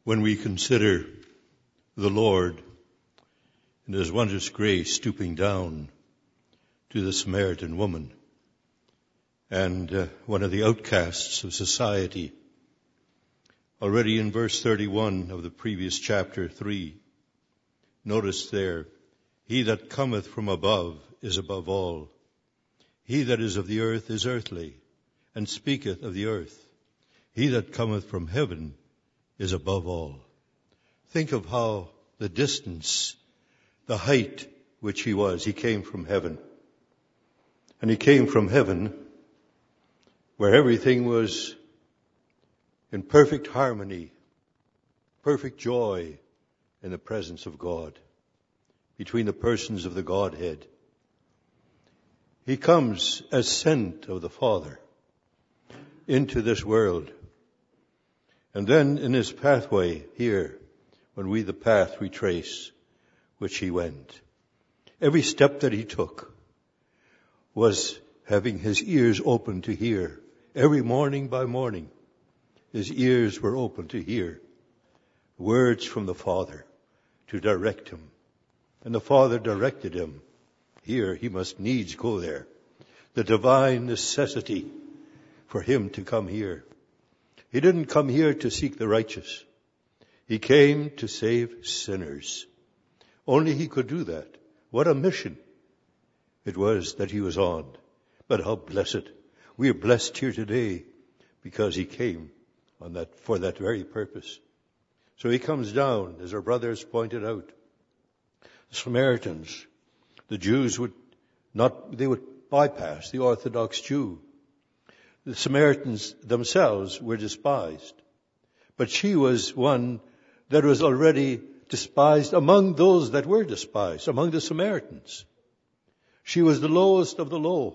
When we consider the Lord and His wondrous grace stooping down to the Samaritan woman and one of the outcasts of society, already in verse 31 of the previous chapter 3, notice there, he that cometh from above is above all. He that is of the earth is earthly, and speaketh of the earth. He that cometh from heaven is above all. Think of how the distance, the height which he was. He came from heaven. And he came from heaven where everything was in perfect harmony, perfect joy in the presence of God, between the persons of the Godhead. He comes as sent of the Father into this world. And then in his pathway here, when we the path retrace which he went, every step that he took was having his ears open to hear. Every morning by morning, his ears were open to hear words from the Father to direct him. And the Father directed him. Here, he must needs go there. The divine necessity for him to come here. He didn't come here to seek the righteous. He came to save sinners. Only he could do that. What a mission it was that he was on. But how blessed. We are blessed here today because he came on that, for that very purpose. So he comes down, as our brothers pointed out. The Samaritans, the Jews would bypass the Orthodox Jew. The Samaritans themselves were despised. But she was one that was already despised among those that were despised, among the Samaritans. She was the lowest of the low.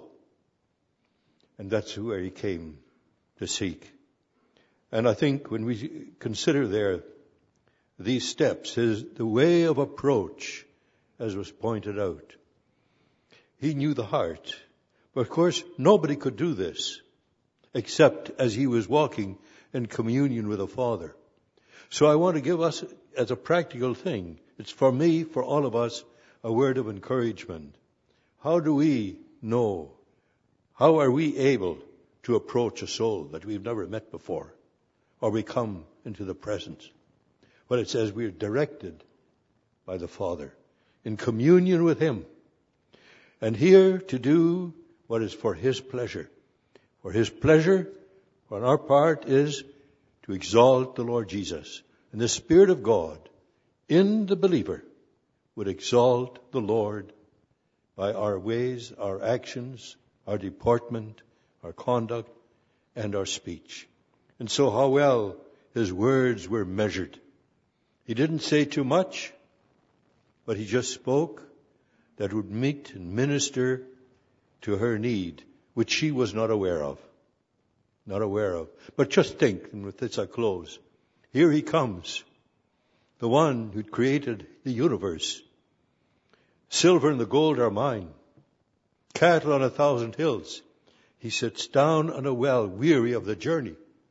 And that's where he came to seek. And I think when we consider there these steps, the way of approach, as was pointed out, he knew the heart. But of course, nobody could do this except as he was walking in communion with the Father. So I want to give us, as a practical thing, it's for me, for all of us, a word of encouragement. How do we know? How are we able to approach a soul that we've never met before? Or we come into the presence? Well, it says we are directed by the Father in communion with Him. And here to do what is for His pleasure. For His pleasure, on our part, is to exalt the Lord Jesus. And the Spirit of God in the believer would exalt the Lord by our ways, our actions, our deportment, our conduct, and our speech. And so how well his words were measured. He didn't say too much, but he just spoke that would meet and minister to her need, which she was not aware of. Not aware of. But just think, and with this I close. Here he comes, the one who created the universe. Silver and the gold are mine. Cattle on 1,000 hills. He sits down on a well, weary of the journey.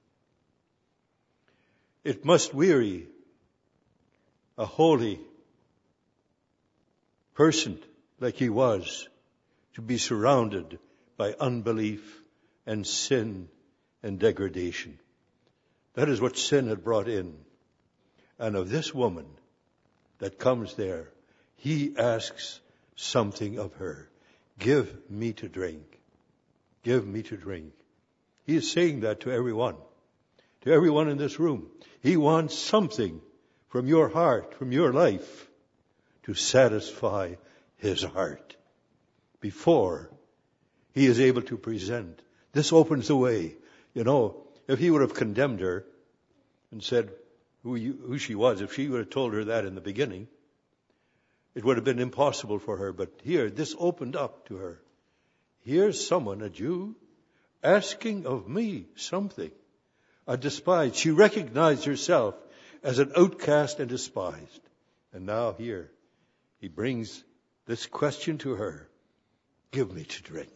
It must weary a holy person like he was to be surrounded by unbelief and sin and degradation. That is what sin had brought in. And of this woman that comes there, he asks something of her. Give me to drink. Give me to drink. He is saying that to everyone in this room. He wants something from your heart, from your life, to satisfy his heart before he is able to present. This opens the way. You know, if he would have condemned her and said who she was, if she would have told her that in the beginning, it would have been impossible for her. But here, this opened up to her. Here's someone, a Jew, asking of me something. A despised. She recognized herself as an outcast and despised. And now here, he brings this question to her. Give me to drink.